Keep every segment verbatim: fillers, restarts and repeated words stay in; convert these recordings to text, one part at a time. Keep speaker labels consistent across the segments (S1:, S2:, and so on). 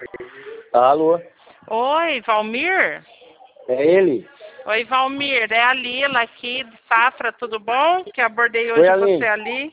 S1: Alô?
S2: Oi, Valmir?
S1: É ele?
S2: Oi, Valmir, é a Lila aqui de Safra, tudo bom? Que abordei
S1: Oi,
S2: hoje
S1: Aline.
S2: você ali.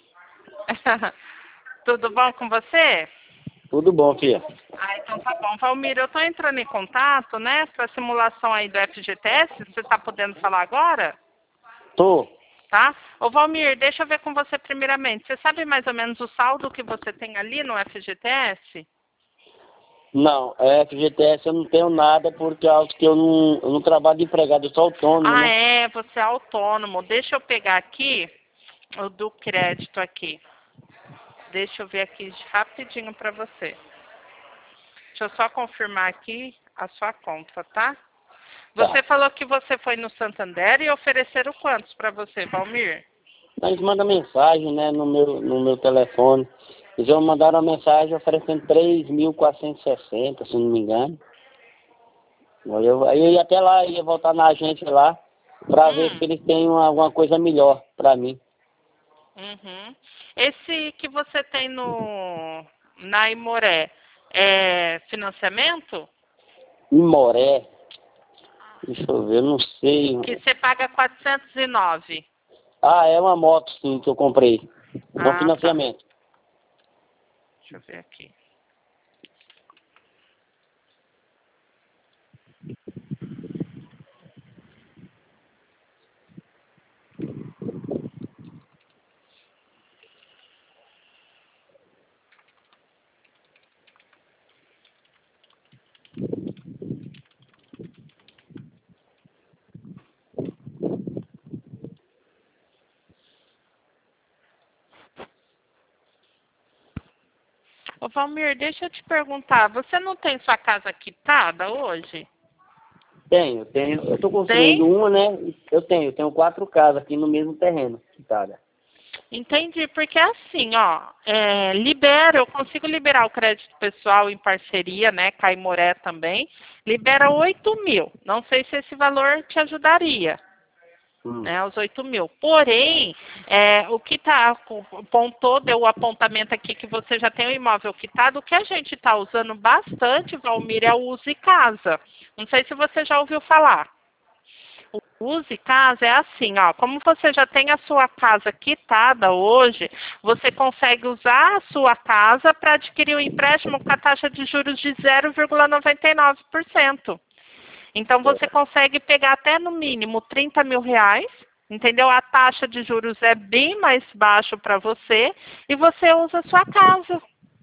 S2: Tudo bom com você?
S1: Tudo bom, filha?
S2: Ah, então tá bom. Valmir, eu tô entrando em contato, né, pra simulação aí do F G T S, você tá podendo falar agora?
S1: Tô.
S2: Tá? Ô, Valmir, deixa eu ver com você primeiramente. Você sabe mais ou menos o saldo que você tem ali no F G T S?
S1: Não, é, F G T S eu não tenho nada por causa que eu não, eu não trabalho de empregado, eu sou autônomo,
S2: Ah,
S1: né?
S2: é, você é autônomo. Deixa eu pegar aqui o do crédito aqui. Deixa eu ver aqui rapidinho para você. Deixa eu só confirmar aqui a sua conta, tá?
S1: Tá.
S2: Você falou que você foi no Santander e ofereceram quantos para você, Valmir?
S1: Eles mandam mensagem, né, no meu, no meu telefone. Eles já mandaram uma mensagem oferecendo três mil quatrocentos e sessenta, se não me engano. Aí eu, aí eu ia até lá, ia voltar na agência lá, pra ver
S2: Hum,
S1: se eles têm uma- alguma coisa melhor pra mim.
S2: uhum. Esse que você tem no na Imoré é financiamento?
S1: Em Moré, deixa eu ver, eu não sei.
S2: Que você paga quatrocentos e nove.
S1: Ah, é uma moto, sim, que eu comprei. É um
S2: Ah, tá.
S1: financiamento.
S2: Deixa eu ver aqui. Ô, Valmir, deixa eu te perguntar, você não tem sua casa quitada hoje?
S1: Tenho, tenho. Eu estou construindo
S2: Tem?
S1: uma, né? Eu tenho, eu tenho quatro casas aqui no mesmo terreno, quitada.
S2: Entendi, porque assim, ó, é, libera, eu consigo liberar o crédito pessoal em parceria, né, Caimoré também, libera oito mil. Não sei se esse valor te ajudaria,
S1: Hum.
S2: né, os oito mil. Porém, é, o que tá, apontou, deu o apontamento aqui que você já tem o imóvel quitado, o que a gente está usando bastante, Valmir, é o Use Casa. Não sei se você já ouviu falar. O Use Casa é assim, ó, como você já tem a sua casa quitada hoje, você consegue usar a sua casa para adquirir um empréstimo com a taxa de juros de zero vírgula noventa e nove por cento. Então você consegue pegar até no mínimo trinta mil reais, entendeu? A taxa de juros é bem mais baixo para você e você usa a sua casa.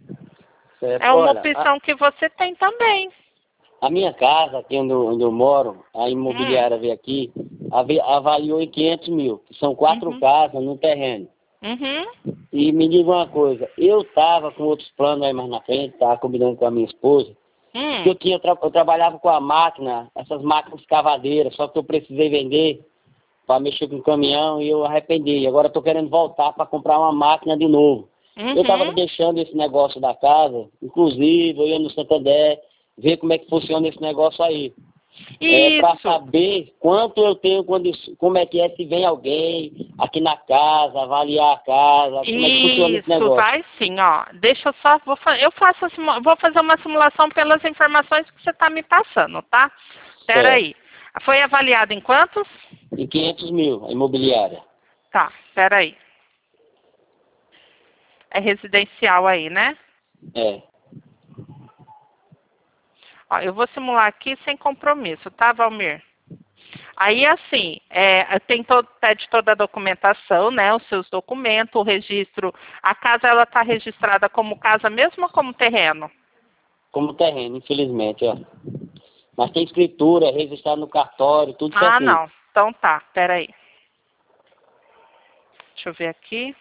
S1: Certo.
S2: É uma
S1: Olha, a,
S2: opção que você tem também.
S1: a minha casa, aqui onde eu, onde eu moro, a
S2: Hum,
S1: imobiliária veio aqui, ave- avaliou em quinhentos mil, que são quatro
S2: uhum,
S1: casas no terreno.
S2: uhum,
S1: E me diga uma coisa, eu estava com outros planos aí mais na frente, estava combinando com a minha esposa, que
S2: hum,
S1: eu, tinha, eu, tra- eu trabalhava com a máquina, essas máquinas cavadeiras, só que eu precisei vender para mexer com o caminhão e eu arrependi. Agora estou querendo voltar para comprar uma máquina de novo. Eu estava
S2: uhum.
S1: deixando esse negócio da casa, inclusive eu ia no Santander, ver como é que funciona esse negócio aí. É, para
S2: Isso,
S1: saber quanto eu tenho, quando, como é que é, se vem alguém aqui na casa, avaliar a casa, como é que funciona esse
S2: isso,
S1: negócio.
S2: vai sim, ó. Deixa eu só, vou, fa- eu faço, a simu- vou fazer uma simulação pelas informações que você está me passando, tá? Espera
S1: Certo.
S2: aí. Foi avaliado em quantos?
S1: E quinhentos mil, a imobiliária.
S2: Tá, espera aí. É residencial aí, né?
S1: É.
S2: Ó, eu vou simular aqui sem compromisso, tá, Valmir? Aí, assim, é, tem todo, pede toda a documentação, né? Os seus documentos, o registro. A casa, ela está registrada como casa mesmo ou como terreno?
S1: Como terreno, infelizmente, ó. Mas tem escritura, é registrado no cartório, tudo
S2: Ah,
S1: certinho.
S2: não. Então tá, espera aí. Deixa eu ver aqui.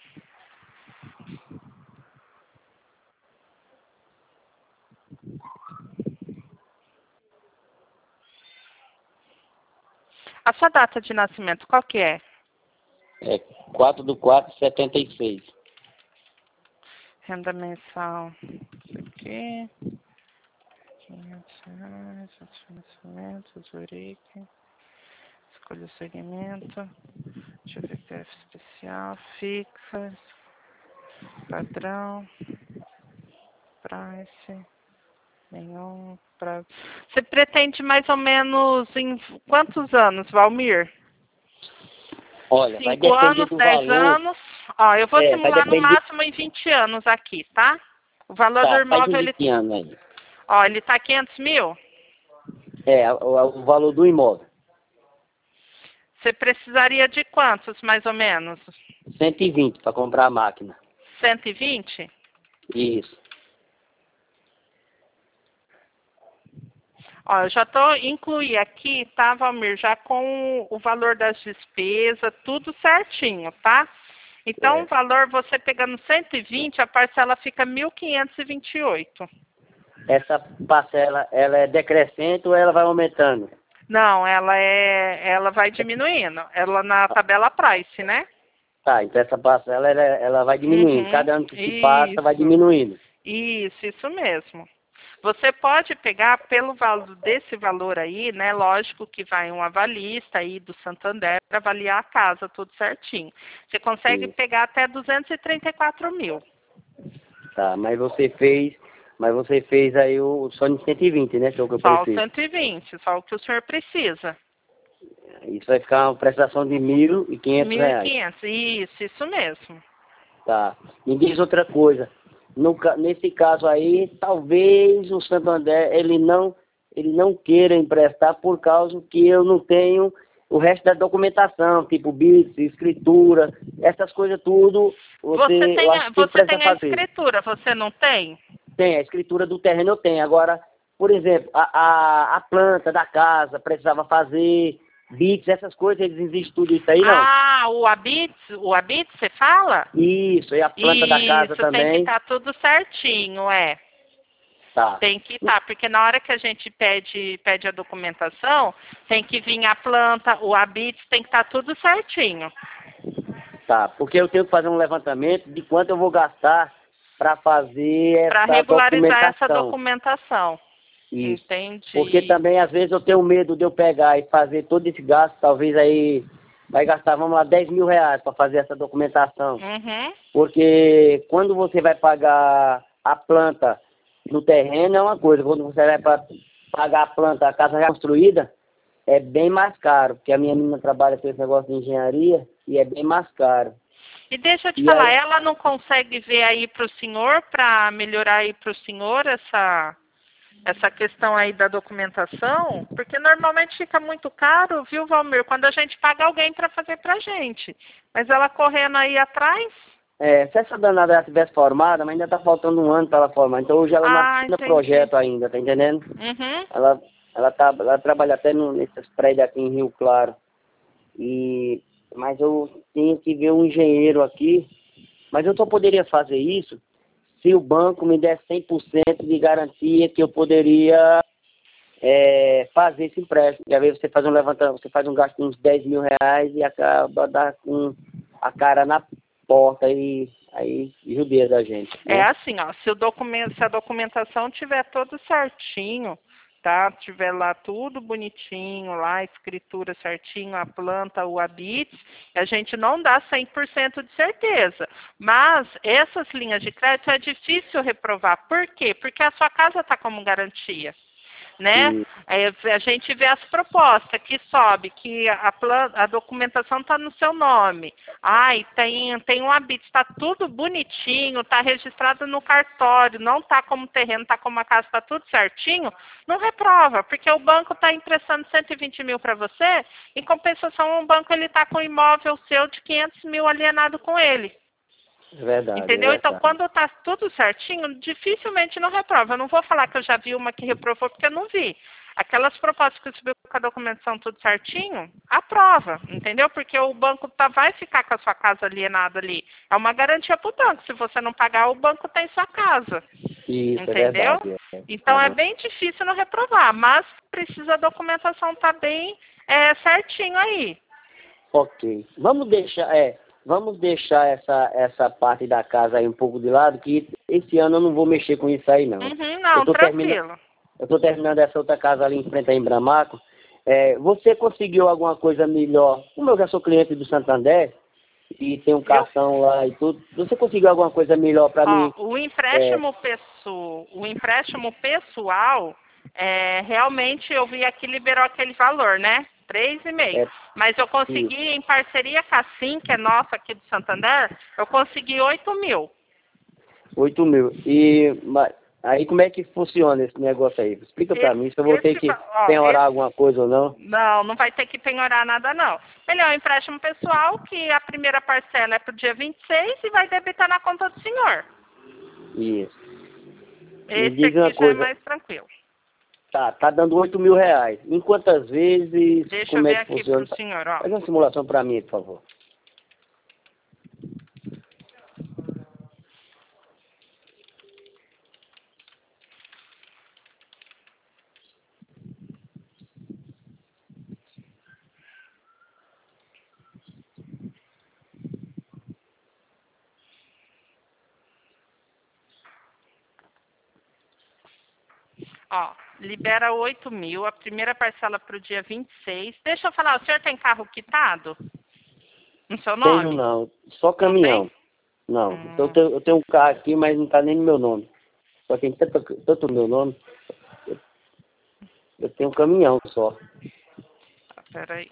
S2: A sua data de nascimento, qual que é?
S1: É quatro do quatro, setenta e seis.
S2: Renda mensal. Isso aqui. quinhentos reais. Nascimento, Zurique. Escolha o segmento. Deixa eu ver P F especial. Fixa. Padrão. Price. Nenhum pra... Você pretende mais ou menos em quantos anos, Valmir?
S1: Olha, vai
S2: Cinco
S1: depender
S2: anos,
S1: do
S2: dez
S1: valor.
S2: anos? Ó, eu vou
S1: É, vai
S2: simular no
S1: depender.
S2: máximo em vinte anos aqui, tá? O valor do
S1: Tá, faz uns
S2: imóvel, ele,
S1: vinte anos aí.
S2: ó, ele tá quinhentos mil?
S1: É, o, o valor do imóvel.
S2: Você precisaria de quantos, mais ou menos?
S1: cento e vinte para comprar a máquina.
S2: cento e vinte?
S1: Isso.
S2: Ó, eu já tô incluí aqui, tá, Valmir? Já com o valor das despesas, tudo certinho, tá? Então,
S1: É.
S2: o valor, você pegando cento e vinte, a parcela fica mil quinhentos e vinte e oito.
S1: Essa parcela, ela é decrescente ou ela vai aumentando?
S2: Não, ela é, ela vai diminuindo. Ela na tabela price, né?
S1: Tá, então essa parcela, ela, ela vai diminuindo.
S2: Uhum,
S1: Cada ano que se passa, vai
S2: isso.
S1: diminuindo.
S2: Isso, isso mesmo. Você pode pegar pelo valor desse valor aí, né? Lógico que vai um avalista aí do Santander para avaliar a casa tudo certinho. Você consegue
S1: Sim.
S2: pegar até duzentos e trinta e quatro mil.
S1: Tá, mas você fez, mas você fez aí o só em cento e vinte, né? Que é o que eu
S2: Só o
S1: preciso.
S2: cento e vinte, só o que o senhor precisa.
S1: Isso vai ficar uma prestação de mil e quinhentos
S2: Mil e
S1: reais.
S2: quinhentos, isso, isso mesmo.
S1: Tá. Me diz outra coisa. No, ca- nesse caso aí, talvez o Santander ele não, ele não queira emprestar por causa que eu não tenho o resto da documentação, tipo bits, escritura, essas coisas tudo,
S2: Você
S1: você, eu
S2: tem
S1: acho
S2: a,
S1: que você
S2: você
S1: precisa
S2: tem a
S1: fazer.
S2: escritura, você não tem?
S1: Tem, a escritura do terreno eu tenho. Agora, por exemplo, a, a, a planta da casa precisava fazer, bits, essas coisas, eles existem tudo isso aí, não?
S2: Ah, o Habits, o Habits, você fala?
S1: Isso, e a planta da casa
S2: Isso, tem que
S1: também.
S2: estar tudo certinho, é.
S1: Tá.
S2: Tem que estar, porque na hora que a gente pede, pede a documentação, tem que vir a planta, o Habits, tem que estar tudo certinho.
S1: Tá, porque eu tenho que fazer um levantamento de quanto eu vou gastar para fazer
S2: Para
S1: essa
S2: regularizar essa
S1: documentação.
S2: documentação.
S1: Isso. Porque
S2: Entendi.
S1: também, às vezes, eu tenho medo de eu pegar e fazer todo esse gasto, talvez aí vai gastar, vamos lá, dez mil reais para fazer essa documentação.
S2: Uhum.
S1: Porque quando você vai pagar a planta no terreno é uma coisa, quando você vai pra pagar a planta, a casa já construída, é bem mais caro, porque a minha menina trabalha com esse negócio de engenharia e é bem mais caro.
S2: E deixa eu te
S1: E
S2: falar,
S1: aí,
S2: ela não consegue ver aí para o senhor, para melhorar aí para o senhor essa, essa questão aí da documentação? Porque normalmente fica muito caro, viu, Valmir? Quando a gente paga alguém para fazer para a gente. Mas ela correndo aí atrás...
S1: é, se essa danada já tivesse formada, mas ainda está faltando um ano para ela formar, então hoje ela não
S2: Ah,
S1: assina
S2: entendi.
S1: projeto ainda, tá entendendo?
S2: Uhum.
S1: Ela, ela, tá, ela trabalha até no, nesses prédios aqui em Rio Claro. E, mas eu tenho que ver um engenheiro aqui, mas eu só poderia fazer isso se o banco me desse cem por cento de garantia que eu poderia é, fazer esse empréstimo. E às vezes você faz um levantamento, você faz um gasto de uns dez mil reais e acaba dar com a cara na porta e aí judia da gente,
S2: É
S1: né?
S2: assim, ó, se, o documento, se a documentação tiver todo certinho, tá? Tiver lá tudo bonitinho, lá a escritura certinho, a planta, o habite, a gente não dá cem por cento de certeza. Mas essas linhas de crédito é difícil reprovar. Por quê? Porque a sua casa está como garantia. Né?
S1: E,
S2: É, a gente vê as propostas que sobe, que a, plan, a documentação está no seu nome. Ai, tem, tem um habite, está tudo bonitinho, está registrado no cartório, não está como terreno, está como a casa, está tudo certinho, não reprova, porque o banco está emprestando cento e vinte mil para você, em compensação o banco ele está com o imóvel seu de quinhentos mil alienado com ele.
S1: é verdade, é
S2: Entendeu? Então,
S1: verdade.
S2: quando está tudo certinho, dificilmente não reprova. Eu não vou falar que eu já vi uma que reprovou, porque eu não vi. Aquelas propostas que subiu com a documentação tudo certinho, aprova, entendeu? Porque o banco tá, vai ficar com a sua casa alienada ali. É uma garantia para o banco. Se você não pagar, o banco tem sua casa.
S1: Isso, é
S2: Entendeu?
S1: verdade. É.
S2: Então, é
S1: Aham.
S2: bem difícil não reprovar, mas precisa a documentação estar tá bem é, certinho aí.
S1: Ok. Vamos deixar, é, vamos deixar essa, essa parte da casa aí um pouco de lado, que esse ano eu não vou mexer com isso aí, não.
S2: Uhum,
S1: Eu
S2: não,
S1: tô terminando,
S2: tranquilo.
S1: eu tô terminando essa outra casa ali em frente a Embramaco. É, você conseguiu alguma coisa melhor? Como eu já sou cliente do Santander, e tem um cartão lá e tudo. Você conseguiu alguma coisa melhor para mim?
S2: O empréstimo,
S1: é...
S2: pessoal, o empréstimo pessoal, é, realmente eu vi aqui liberou aquele valor, né? três e meio.
S1: É...
S2: Mas eu consegui,
S1: Isso.
S2: em parceria com a Sim, que é nossa aqui do Santander, eu consegui oito mil.
S1: oito mil. E mas, aí como é que funciona esse negócio aí? Explica para mim se eu vou ter que
S2: ó,
S1: penhorar
S2: esse,
S1: alguma coisa ou não.
S2: Não, não vai ter que penhorar nada, não. Ele é um empréstimo pessoal que a primeira parcela é para o dia vinte e seis e vai debitar na conta do senhor.
S1: Isso.
S2: Esse aqui já
S1: coisa.
S2: é mais tranquilo.
S1: Tá, tá dando oito mil reais. Em quantas vezes?
S2: Deixa
S1: Como
S2: eu ver
S1: é que
S2: aqui
S1: funciona?
S2: para o senhor, ó.
S1: Faz uma simulação para mim, por favor.
S2: Ó, libera oito mil, a primeira parcela para o dia vinte e seis. Deixa eu falar, o senhor tem carro quitado? No seu nome?
S1: Tenho não, só caminhão. Não,
S2: Hum.
S1: eu, tenho, eu tenho um carro aqui, mas não tá nem no meu nome. Só tem tanto, tanto meu nome. Eu, eu tenho um caminhão só.
S2: Tá, peraí.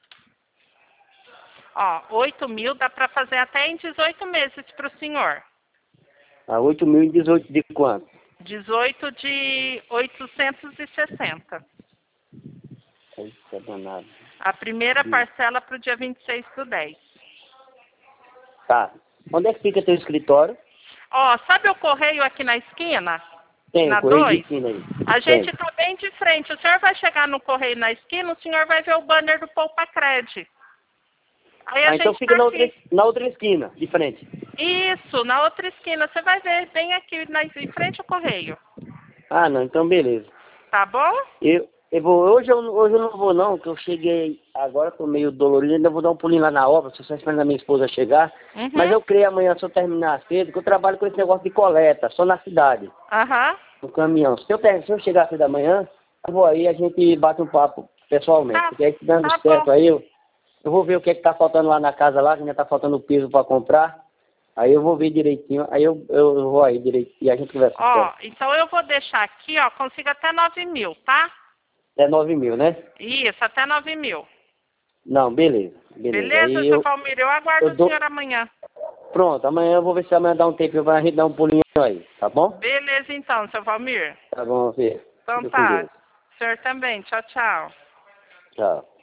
S2: Ó, oito mil dá para fazer até em dezoito meses para o senhor.
S1: A oito mil e dezoito de quanto?
S2: dezoito de oitocentos e sessenta.
S1: Isso é danado.
S2: A primeira
S1: Sim.
S2: parcela para o dia vinte e seis do dez.
S1: Tá. Onde é que fica teu escritório?
S2: Ó, sabe o correio aqui na esquina?
S1: Tem,
S2: Na
S1: o correio de
S2: dois?
S1: esquina aí.
S2: A gente
S1: Tem.
S2: está bem de frente. O senhor vai chegar no correio na esquina, o senhor vai ver o banner do Poupa Cred. Aí a
S1: Ah, então
S2: gente
S1: fica
S2: tá
S1: na outra,
S2: aqui.
S1: na outra esquina, de frente.
S2: Isso, na outra esquina. Você vai ver bem aqui na, em frente ao correio.
S1: Ah, não, então beleza.
S2: Tá bom?
S1: Eu, eu vou, hoje, eu, hoje eu não vou não, que eu cheguei agora, tô meio dolorido, ainda vou dar um pulinho lá na obra, só esperando a minha esposa chegar.
S2: Uhum.
S1: Mas eu creio amanhã, se eu terminar cedo, que eu trabalho com esse negócio de coleta, só na cidade,
S2: Aham.
S1: no caminhão. Se eu, ter, se eu chegar cedo da manhã, eu vou aí, a gente bate um papo pessoalmente.
S2: Tá,
S1: Porque aí, dando
S2: tá
S1: certo
S2: bom.
S1: aí, eu, eu vou ver o que é que tá faltando lá na casa lá, que ainda tá faltando piso para comprar. Aí eu vou ver direitinho, aí eu, eu vou aí direitinho e a gente conversa.
S2: Ó, então eu vou deixar aqui, ó, consigo até nove mil, tá?
S1: É nove mil, né?
S2: Isso, até nove mil.
S1: Não, beleza. Beleza,
S2: Beleza,
S1: aí
S2: seu
S1: eu,
S2: Valmir? Eu aguardo
S1: eu
S2: o
S1: dou...
S2: senhor amanhã.
S1: Pronto, amanhã eu vou ver se amanhã dá um tempo pra gente dar um pulinho aí, tá bom?
S2: Beleza, então, seu Valmir.
S1: Tá bom, filho.
S2: Então
S1: Fica com
S2: tá.
S1: Deus.
S2: O senhor também. Tchau, tchau.
S1: Tchau.